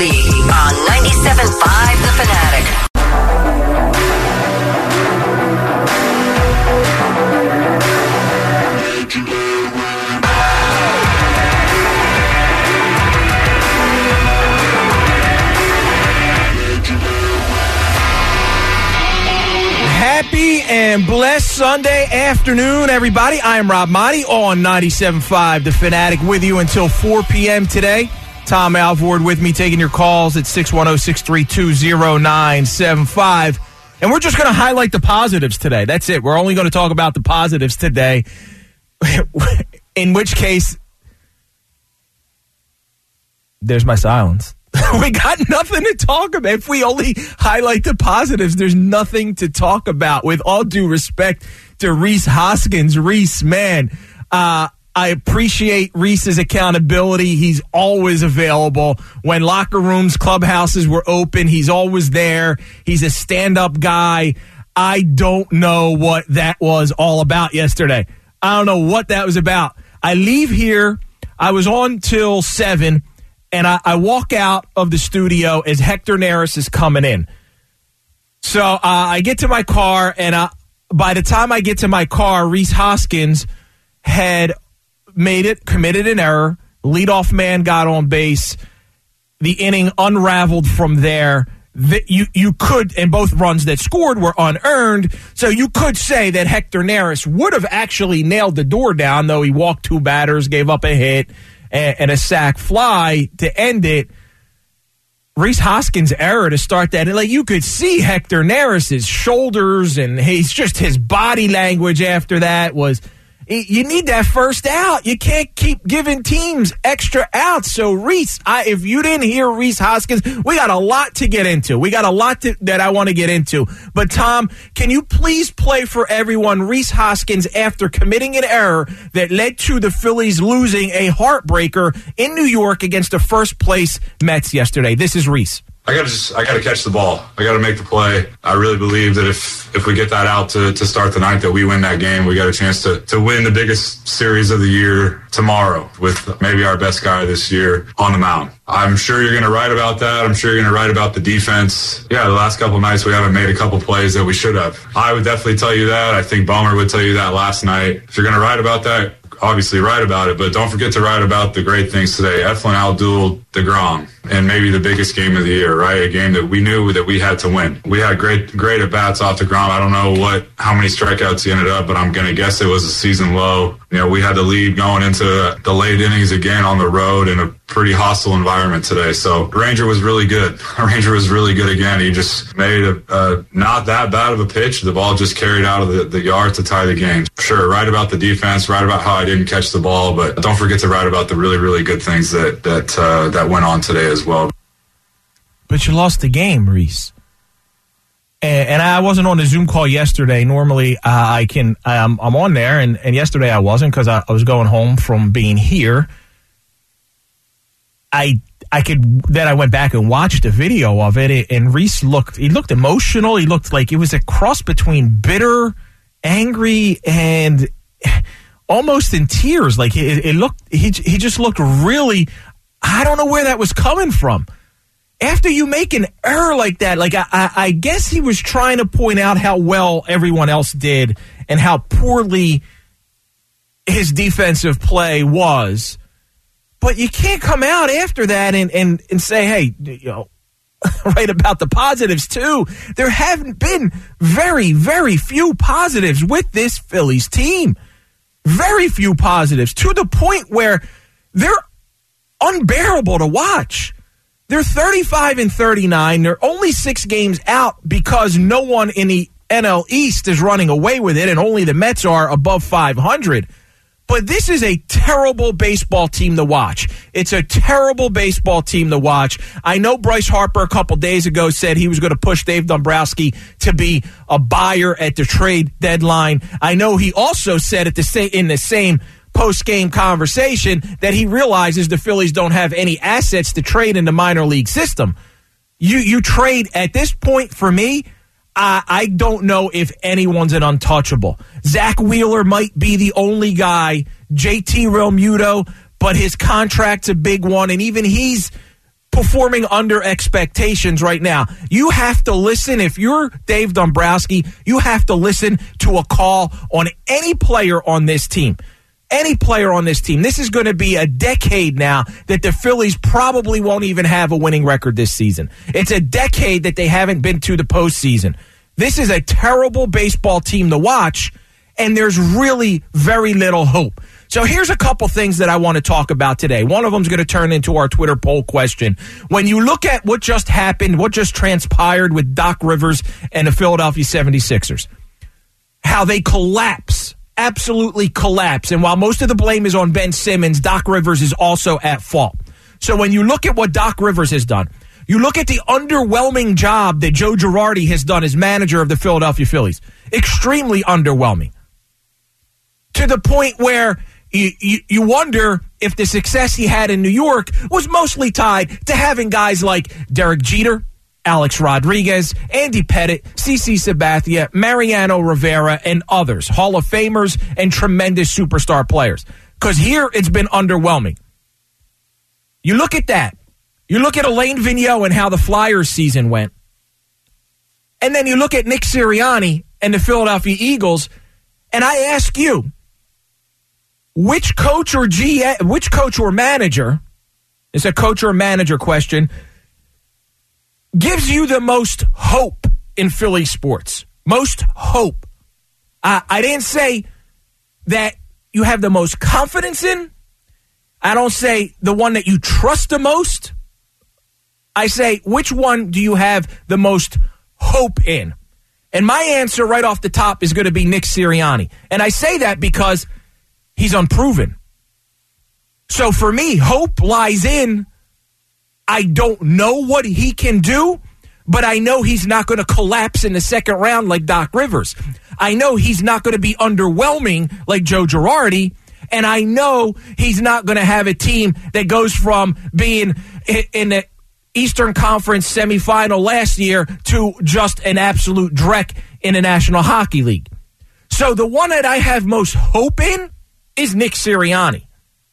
Ramadi on 97.5 The Fanatic. Happy and blessed Sunday afternoon, everybody. I am Rob Motti on 97.5 The Fanatic with you until 4 p.m. today. Tom Alvord with me, taking your calls at 610-632-0975. And we're just going to highlight the positives today. That's it. We're only going to talk about the positives today, in which case, there's my silence. We got nothing to talk about. If we only highlight the positives, there's nothing to talk about. With all due respect to Rhys Hoskins, Rhys, man, I appreciate Rhys's accountability. He's always available. When locker rooms, clubhouses were open, he's always there. He's a stand-up guy. I don't know what that was all about yesterday. I don't know what that was about. I leave here. I was on till 7. And I walk out of the studio as Hector Neris is coming in. So I get to my car, and by the time I get to my car, Rhys Hoskins had committed an error. Leadoff man got on base. The inning unraveled from there. You could, and both runs that scored were unearned, so you could say that Hector Neris would have actually nailed the door down, though he walked 2 batters, gave up a hit, and a sac fly to end it. Rhys Hoskins' error to start that. Like, you could see Hector Neris' shoulders, and his body language after that was, you need that first out. You can't keep giving teams extra outs. So, Rhys, if you didn't hear Rhys Hoskins, we got a lot to get into. We got a lot that I want to get into. But, Tom, can you please play for everyone Rhys Hoskins after committing an error that led to the Phillies losing a heartbreaker in New York against the first-place Mets yesterday? This is Rhys. I gotta catch the ball. I gotta make the play. I really believe that if we get that out to start the ninth, that we win that game. We got a chance to win the biggest series of the year tomorrow with maybe our best guy this year on the mound. I'm sure you're going to write about that. I'm sure you're going to write about the defense. Yeah, the last couple of nights we haven't made a couple plays that we should have. I would definitely tell you that. I think Bomer would tell you that last night. If you're going to write about that, obviously write about it, but don't forget to write about the great things today. Eflin outdueled DeGrom, and maybe the biggest game of the year, right? A game that we knew that we had to win. We had great at-bats off DeGrom. I don't know how many strikeouts he ended up, but I'm going to guess it was a season low. You know, we had the lead going into the late innings again on the road in a pretty hostile environment today. So Ranger was really good. Ranger was really good again. He just made a not that bad of a pitch. The ball just carried out of the yard to tie the game. Sure, write about the defense, write about how I didn't catch the ball, but don't forget to write about the really, really good things that went on today as well. But you lost the game, Rhys. And I wasn't on the Zoom call yesterday. Normally, I'm on there, and yesterday I wasn't because I was going home from being here. Then I went back and watched the video of it, and Rhys looked emotional. He looked like it was a cross between bitter, angry, and almost in tears. Like he just looked really, I don't know where that was coming from. After you make an error like that, like I guess he was trying to point out how well everyone else did and how poorly his defensive play was. But you can't come out after that and say, hey, write about the positives too. There haven't been very, very few positives with this Phillies team. Very few positives, to the point where they're unbearable to watch. They're 35-39. They're only 6 games out because no one in the NL East is running away with it, and only the Mets are above 500. But this is a terrible baseball team to watch. It's a terrible baseball team to watch. I know Bryce Harper a couple days ago said he was going to push Dave Dombrowski to be a buyer at the trade deadline. I know he also said in the same post-game conversation that he realizes the Phillies don't have any assets to trade in the minor league system. You trade at this point, for me, I don't know if anyone's an untouchable. Zach Wheeler might be the only guy. JT Realmuto, but his contract's a big one, and even he's performing under expectations right now. You have to listen. If you're Dave Dombrowski, you have to listen to a call on any player on this team. Any player on this team. This is going to be a decade now that the Phillies probably won't even have a winning record this season. It's a decade that they haven't been to the postseason. This is a terrible baseball team to watch, and there's really very little hope. So here's a couple things that I want to talk about today. One of them is going to turn into our Twitter poll question. When you look at what just happened, what just transpired with Doc Rivers and the Philadelphia 76ers, how they collapse, absolutely collapse. And while most of the blame is on Ben Simmons, Doc Rivers is also at fault. So when you look at what Doc Rivers has done, you look at the underwhelming job that Joe Girardi has done as manager of the Philadelphia Phillies. Extremely underwhelming. To the point where you wonder if the success he had in New York was mostly tied to having guys like Derek Jeter, Alex Rodriguez, Andy Pettitte, CC Sabathia, Mariano Rivera, and others, Hall of Famers and tremendous superstar players. Because here it's been underwhelming. You look at that. You look at Alain Vigneault and how the Flyers season went. And then you look at Nick Sirianni and the Philadelphia Eagles, and I ask you, which coach or manager, it's a coach or manager question, gives you the most hope in Philly sports? Most hope. I didn't say that you have the most confidence in. I don't say the one that you trust the most. I say, which one do you have the most hope in? And my answer right off the top is going to be Nick Sirianni. And I say that because he's unproven. So for me, hope lies in, I don't know what he can do, but I know he's not going to collapse in the second round like Doc Rivers. I know he's not going to be underwhelming like Joe Girardi, and I know he's not going to have a team that goes from being in the Eastern Conference semifinal last year to just an absolute dreck in the National Hockey League. So the one that I have most hope in is Nick Sirianni.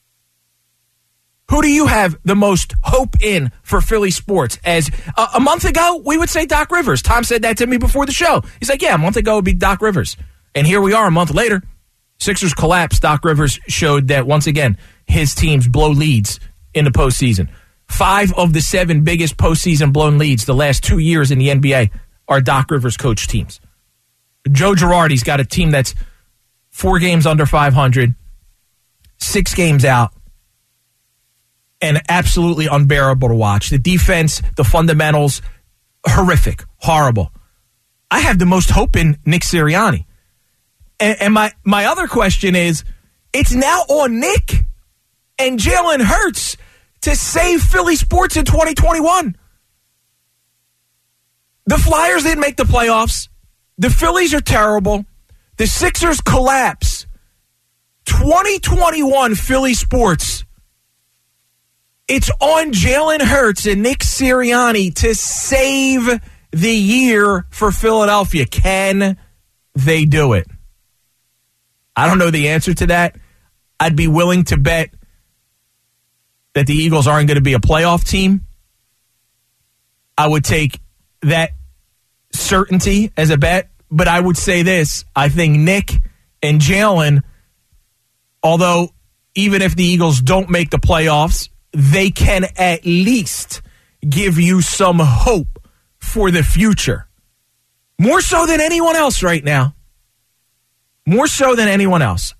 Who do you have the most hope in for Philly sports? As a month ago, we would say Doc Rivers. Tom said that to me before the show. He's like, yeah, a month ago it would be Doc Rivers. And here we are a month later. Sixers collapsed. Doc Rivers showed that, once again, his teams blow leads in the postseason. 5 of the 7 biggest postseason blown leads the last 2 years in the NBA are Doc Rivers coach teams. Joe Girardi's got a team that's 4 games under 500, 6 games out, and absolutely unbearable to watch. The defense, the fundamentals, horrific, horrible. I have the most hope in Nick Sirianni. And my other question is, it's now on Nick and Jalen Hurts to save Philly sports in 2021. The Flyers didn't make the playoffs. The Phillies are terrible. The Sixers collapse. 2021 Philly sports. It's on Jalen Hurts and Nick Sirianni to save the year for Philadelphia. Can they do it? I don't know the answer to that. I'd be willing to bet that the Eagles aren't going to be a playoff team. I would take that certainty as a bet, but I would say this. I think Nick and Jalen, although even if the Eagles don't make the playoffs, they can at least give you some hope for the future. More so than anyone else right now. More so than anyone else.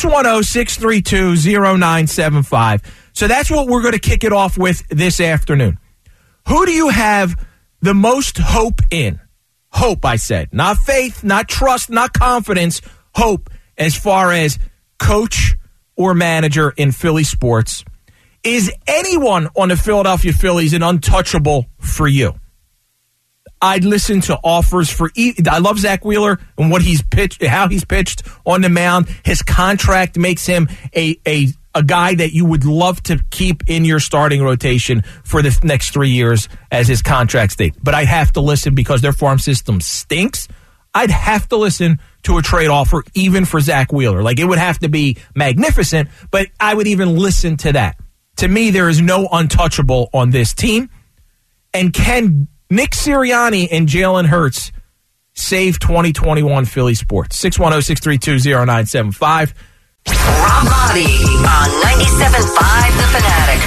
610-632-0975. So that's what we're going to kick it off with this afternoon. Who do you have the most hope in? Hope, I said. Not faith, not trust, not confidence. Hope as far as coach or manager in Philly sports. Is anyone on the Philadelphia Phillies an untouchable for you? I'd listen to offers for. I love Zach Wheeler and what he's pitched, how he's pitched on the mound. His contract makes him a guy that you would love to keep in your starting rotation for the next 3 years as his contract states. But I'd have to listen because their farm system stinks. I'd have to listen to a trade offer even for Zach Wheeler. Like, it would have to be magnificent, but I would even listen to that. To me, there is no untouchable on this team. And can Nick Sirianni and Jalen Hurts save 2021 Philly sports? 610-632-0975. Rob Maaddi on 97.5 The Fanatic.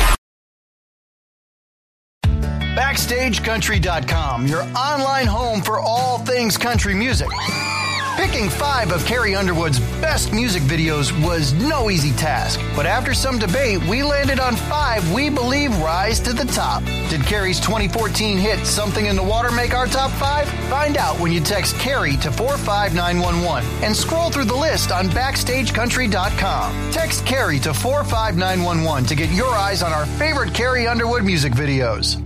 BackstageCountry.com, your online home for all things country music. Picking 5 of Carrie Underwood's best music videos was no easy task, but after some debate, we landed on 5 we believe rise to the top. Did Carrie's 2014 hit Something in the Water make our top 5? Find out when you text Carrie to 45911 and scroll through the list on BackstageCountry.com. Text Carrie to 45911 to get your eyes on our favorite Carrie Underwood music videos.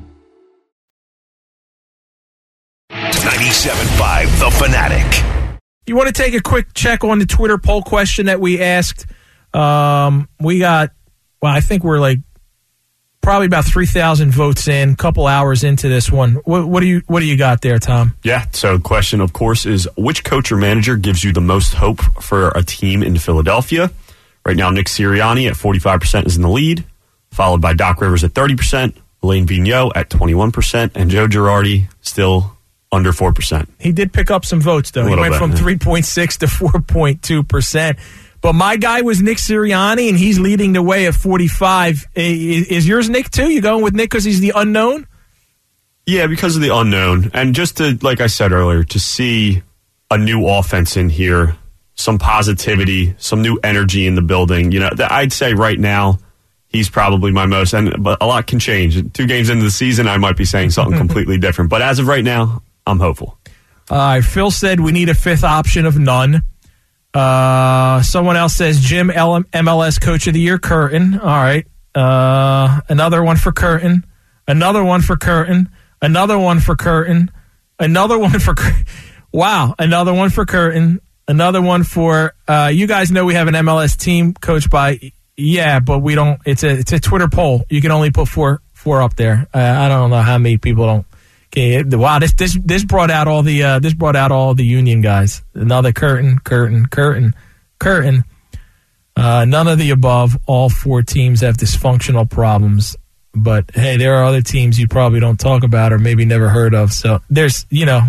97.5 The Fanatic. You want to take a quick check on the Twitter poll question that we asked? We got, I think we're like probably about 3,000 votes in, a couple hours into this one. What do you got there, Tom? Yeah, so the question, of course, is which coach or manager gives you the most hope for a team in Philadelphia? Right now, Nick Sirianni at 45% is in the lead, followed by Doc Rivers at 30%, Elaine Vigneault at 21%, and Joe Girardi still under 4%. He did pick up some votes, though. He went from 3.6 to 4.2%. But my guy was Nick Sirianni, and he's leading the way at 45. Is yours Nick, too? You going with Nick because he's the unknown? Yeah, because of the unknown. And just to, like I said earlier, to see a new offense in here, some positivity, some new energy in the building. You know, I'd say right now, he's probably my most, but a lot can change. 2 games into the season, I might be saying something completely different. But as of right now, I'm hopeful. Phil said we need a 5th option of none. Someone else says Jim MLS Coach of the Year, Curtin. All right. Another one for Curtin. Another one for Curtin. Another one for Curtin. Another one for wow. Another one for Curtin. Another one for you guys know we have an MLS team coached by but we don't. It's a Twitter poll. You can only put four up there. I don't know how many people don't. Okay, wow, this brought out all the Union guys. Another Curtin. None of the above. All 4 teams have dysfunctional problems. But hey, there are other teams you probably don't talk about or maybe never heard of. So there's,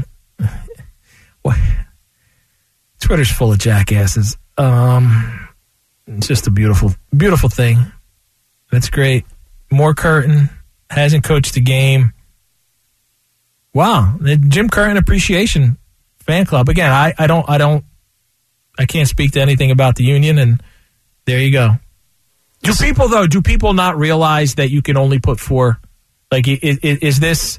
Twitter's full of jackasses. It's just a beautiful, beautiful thing. That's great. More Curtin hasn't coached the game. Wow, the Jim Curtin Appreciation Fan Club. Again, I can't speak to anything about the Union, and there you go. Do people not realize that you can only put 4? Like, is this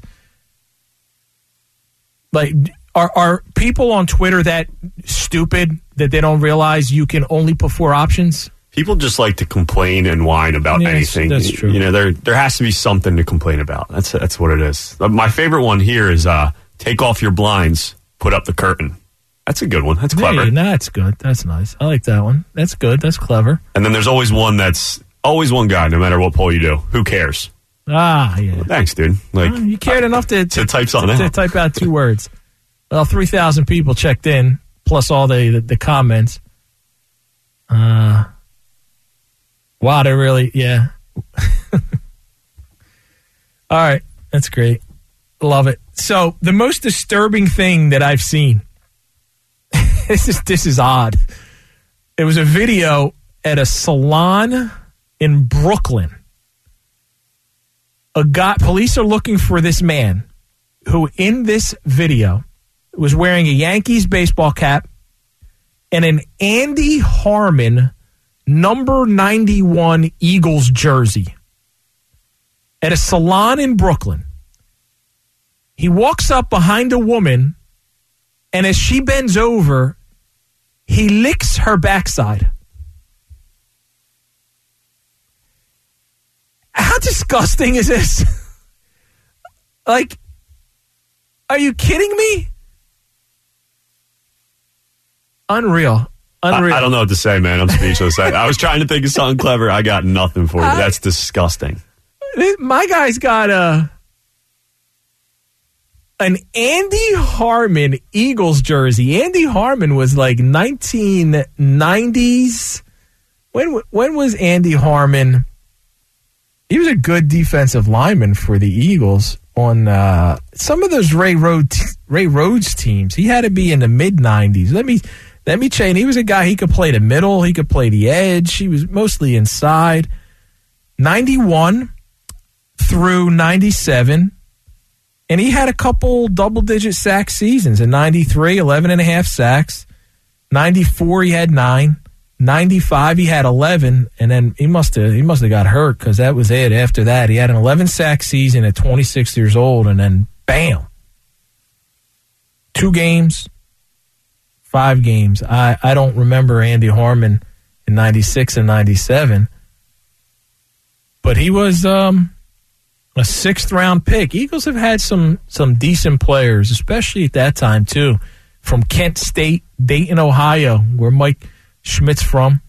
like are people on Twitter that stupid that they don't realize you can only put 4 options? People just like to complain and whine about anything. That's true. You know, there has to be something to complain about. That's what it is. My favorite one here is take off your blinds, put up the curtain. That's a good one. That's clever. Hey, that's good. That's nice. I like that one. That's good. That's clever. And then there's always one guy, no matter what poll you do. Who cares? Ah, yeah. Well, thanks, dude. Like you cared enough to type something out. To type out 2 words. Well, 3,000 people checked in, plus all the comments. Wow, they really, yeah. All right, that's great. Love it. So the most disturbing thing that I've seen, this is odd. It was a video at a salon in Brooklyn. Police are looking for this man who, in this video, was wearing a Yankees baseball cap and an Andy Harmon number 91 Eagles jersey at a salon in Brooklyn. He walks up behind a woman, and as she bends over, he licks her backside. How disgusting is this? Like, are you kidding me? Unreal. I don't know what to say, man. I'm speechless. I was trying to think of something clever. I got nothing for you. That's disgusting. My guy's got an Andy Harmon Eagles jersey. Andy Harmon was like 1990s. When was Andy Harmon? He was a good defensive lineman for the Eagles on some of those Ray Rhodes teams. He had to be in the mid-90s. Let me check. He was a guy, he could play the middle. He could play the edge. He was mostly inside. 91 through 97. And he had a couple double-digit sack seasons. In 93, 11 and a half sacks. 94, he had 9. 95, he had 11, and then he must have got hurt because that was it. After that, he had an 11-sack season at 26 years old, and then bam, 2 games, 5 games. I don't remember Andy Harmon in 96 and 97, but he was a 6th-round pick. Eagles have had some decent players, especially at that time too, from Kent State, Dayton, Ohio, where Mike Schmidt's from.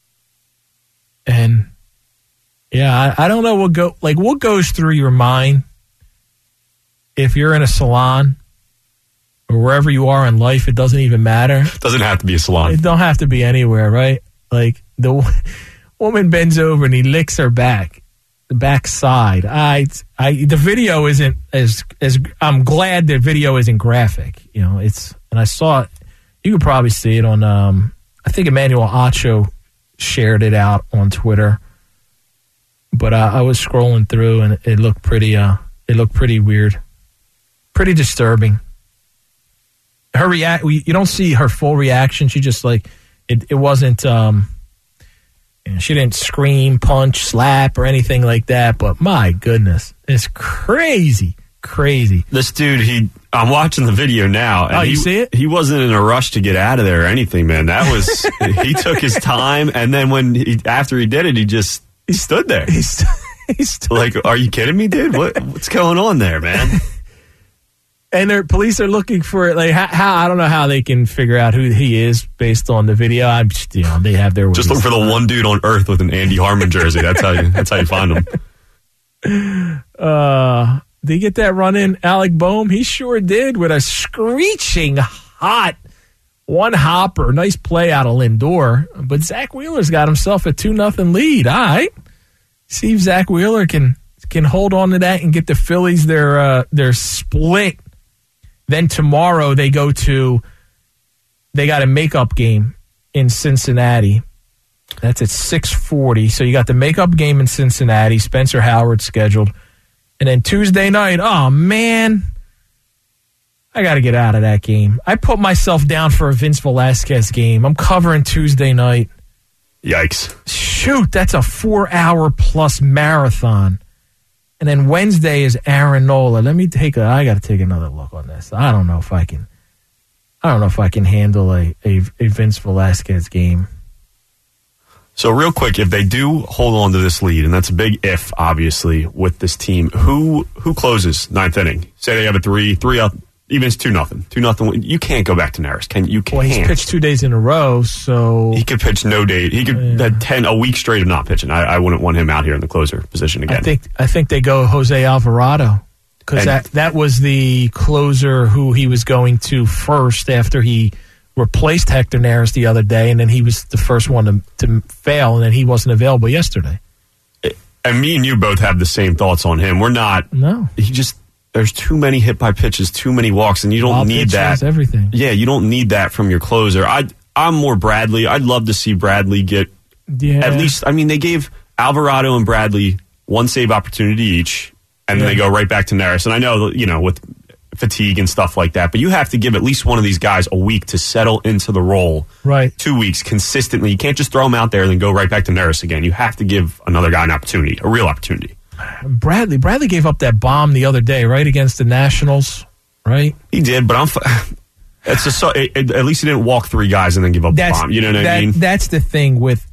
And yeah, I don't know what goes through your mind if you're in a salon or wherever you are in life. It doesn't even matter. It doesn't have to be a salon. It don't have to be anywhere, right? Like the woman bends over and he licks her back, the back side. The video isn't as I'm glad the video isn't graphic. You know, and I saw it. You could probably see it on I think Emmanuel Acho shared it out on Twitter, but I was scrolling through and it looked pretty weird, pretty disturbing. Her you don't see her full reaction. She just it wasn't. She didn't scream, punch, slap, or anything like that. But my goodness, it's crazy. This dude, I'm watching the video now. And you see it? He wasn't in a rush to get out of there or anything, man. That was he took his time, and then after he did it, he stood there. He stood. Like, are you kidding me, dude? What's going on there, man? And their police are looking for it. Like, how I don't know how they can figure out who he is based on the video. They have their ways. Just look for the one dude on earth with an Andy Harmon jersey. That's how you find him. Did he get that run in, Alec Boehm? He sure did, with a screeching hot one hopper. Nice play out of Lindor. But Zach Wheeler's got himself a 2-0 lead. All right. See if Zach Wheeler can hold on to that and get the Phillies their split. Then tomorrow they got a makeup game in Cincinnati. That's at 6:40. So you got the makeup game in Cincinnati. Spencer Howard scheduled. And then Tuesday night, oh, man, I got to get out of that game. I put myself down for a Vince Velasquez game. I'm covering Tuesday night. Yikes. Shoot, that's a 4-hour-plus marathon. And then Wednesday is Aaron Nola. I got to take another look on this. I don't know if I can handle a Vince Velasquez game. So real quick, if they do hold on to this lead, and that's a big if, obviously, with this team, who closes 9th inning? Say they have a 3 up, even it's 2-0. 2-0. You can't go back to Neris. You can't. Well, he's pitched 2 days in a row, so he could pitch no day. He could have a week straight of not pitching. I wouldn't want him out here in the closer position again. I think they go Jose Alvarado because that was the closer who he was going to first after he replaced Hector Neris the other day, and then he was the first one to fail, and then he wasn't available yesterday. And me and you both have the same thoughts on him. We're not. No. There's too many hit by pitches, too many walks, and you don't need that. Everything. Yeah, you don't need that from your closer. I'm more Bradley. I'd love to see Bradley get at least. I mean, they gave Alvarado and Bradley 1 save opportunity each, and then they go right back to Neris. And I know, with fatigue and stuff like that, but you have to give at least one of these guys a week to settle into the role. Right. 2 weeks consistently. You can't just throw them out there and then go right back to Neris again. You have to give another guy an opportunity, a real opportunity. Bradley gave up that bomb the other day, right, against the Nationals, right? He did, but at least he didn't walk 3 guys and then give up the bomb. You know what I mean? That's the thing with,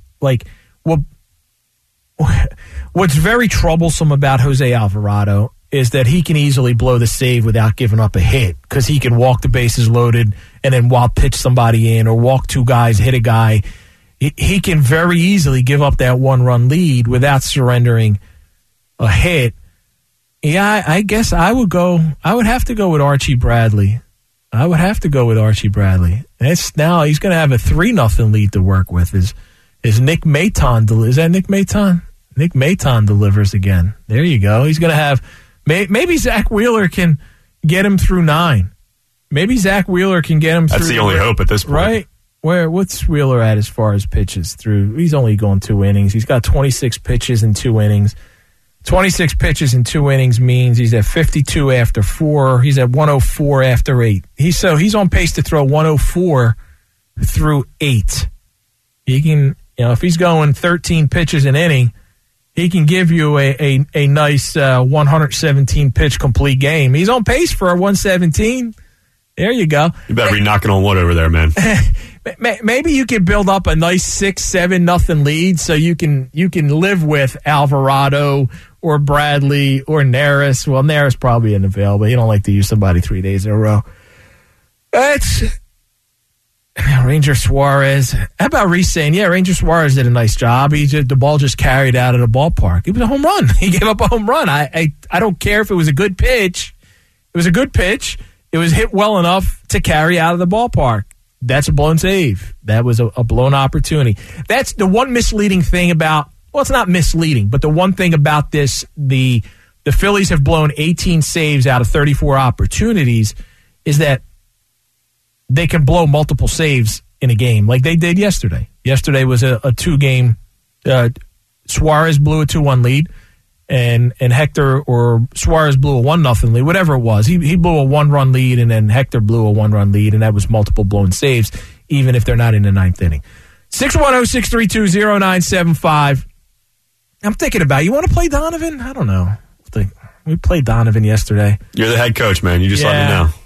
what's very troublesome about Jose Alvarado is that he can easily blow the save without giving up a hit because he can walk the bases loaded and then wild pitch somebody in or walk 2 guys, hit a guy. He can very easily give up that 1-run lead without surrendering a hit. Yeah, I guess I would have to go with Archie Bradley. It's now he's going to have a 3-0 lead to work with. Is Nick Maton? Is that Nick Maton? Nick Maton delivers again. There you go. He's going to have maybe Zach Wheeler can get him through 9. Maybe Zach Wheeler can get him through. That's the only hope at this point. Right? What's Wheeler at as far as pitches through? He's only going 2 innings. He's got 26 pitches in 2 innings. 26 pitches in 2 innings means he's at 52 after 4. He's at 104 after 8. He's on pace to throw 104 through 8. He can, if he's going 13 pitches an inning, he can give you a nice 117 pitch complete game. He's on pace for a 117. There you go. You better be knocking on wood over there, man. Maybe you can build up a nice 6-7-0 lead so you can live with Alvarado or Bradley or Neris. Well, Neris probably isn't available. He don't like to use somebody 3 days in a row. That's Ranger Suarez. How about Reese saying, yeah, Ranger Suarez did a nice job. The ball just carried out of the ballpark. It was a home run. He gave up a home run. I don't care if it was a good pitch. It was a good pitch. It was hit well enough to carry out of the ballpark. That's a blown save. That was a blown opportunity. That's the one misleading thing about, well, it's not misleading, but the one thing about this, the Phillies have blown 18 saves out of 34 opportunities, is that they can blow multiple saves in a game like they did yesterday. Yesterday was a 2-game. Suarez blew a 2-1 lead, and Hector or Suarez blew a 1-0 lead, whatever it was. He blew a 1-run lead, and then Hector blew a 1-run lead, and that was multiple blown saves, even if they're not in the 9th inning. 610-632-0975. I'm thinking about, you want to play Donovan? I don't know. We played Donovan yesterday. You're the head coach, man. You just let me know.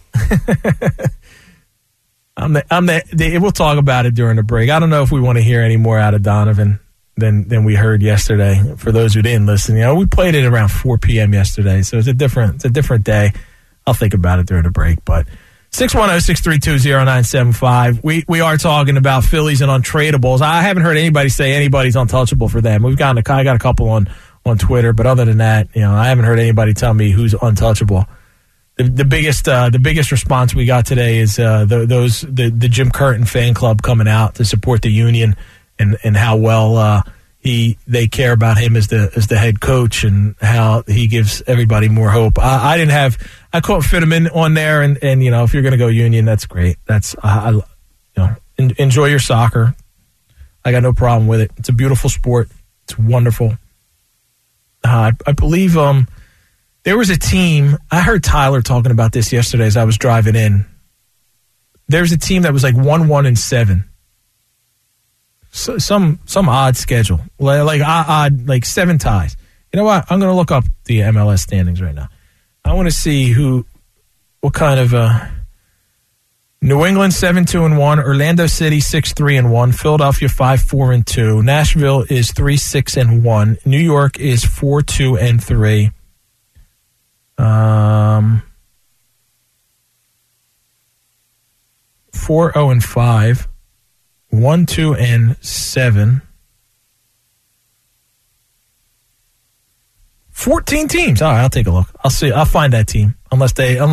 We'll talk about it during the break. I don't know if we want to hear any more out of Donovan than we heard yesterday. For those who didn't listen, we played it around 4 p.m. yesterday, so it's a different day. I'll think about it during the break. But 610-632-0975. We are talking about Phillies and untradables. I haven't heard anybody say anybody's untouchable for them. I got a couple on Twitter, but other than that, I haven't heard anybody tell me who's untouchable. The biggest response we got today is the Jim Curtin fan club coming out to support the union and how well they care about him as the head coach and how he gives everybody more hope. I couldn't fit him in on there, and if you're going to go union, that's great. That's enjoy your soccer. I got no problem with it. It's a beautiful sport. It's wonderful. I believe there was a team. I heard Tyler talking about this yesterday as I was driving in. There's a team that was like 1-1-7. So, some odd schedule, like 7 ties. You know what? I'm going to look up the MLS standings right now. I want to see what kind of New England 7-2-1, Orlando City 6-3-1, Philadelphia 5-4-2, Nashville is 3-6-1, New York is 4-2-3. 4-0-5, 1-2-7. 14 teams. All right, I'll take a look. I'll see. I'll find that team. Unless their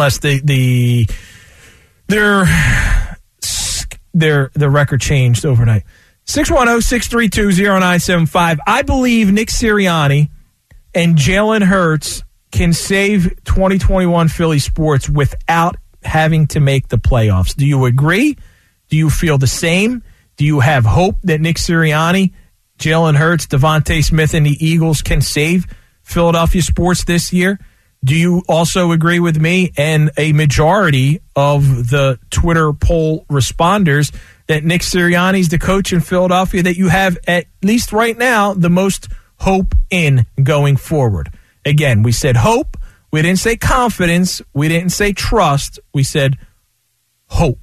record changed overnight. 610-632-0975. I believe Nick Sirianni and Jalen Hurts can save 2021 Philly sports without having to make the playoffs. Do you agree? Do you feel the same? Do you have hope that Nick Sirianni, Jalen Hurts, Devontae Smith, and the Eagles can save Philadelphia sports this year? Do you also agree with me and a majority of the Twitter poll responders that Nick Sirianni is the coach in Philadelphia that you have, at least right now, the most hope in going forward? Again, we said hope. We didn't say confidence. We didn't say trust. We said hope.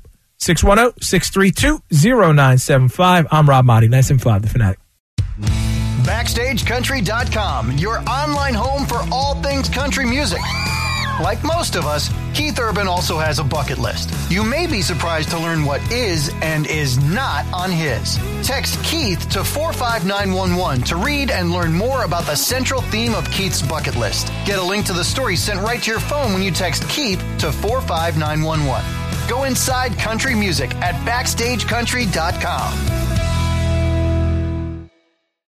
610-632-0975. I'm Rob Motti, 975 The Fanatic. BackstageCountry.com, your online home for all things country music. Like most of us, Keith Urban also has a bucket list. You may be surprised to learn what is and is not on his. Text Keith to 45911 to read and learn more about the central theme of Keith's bucket list. Get a link to the story sent right to your phone when you text Keith to 45911. Go inside country music at BackstageCountry.com.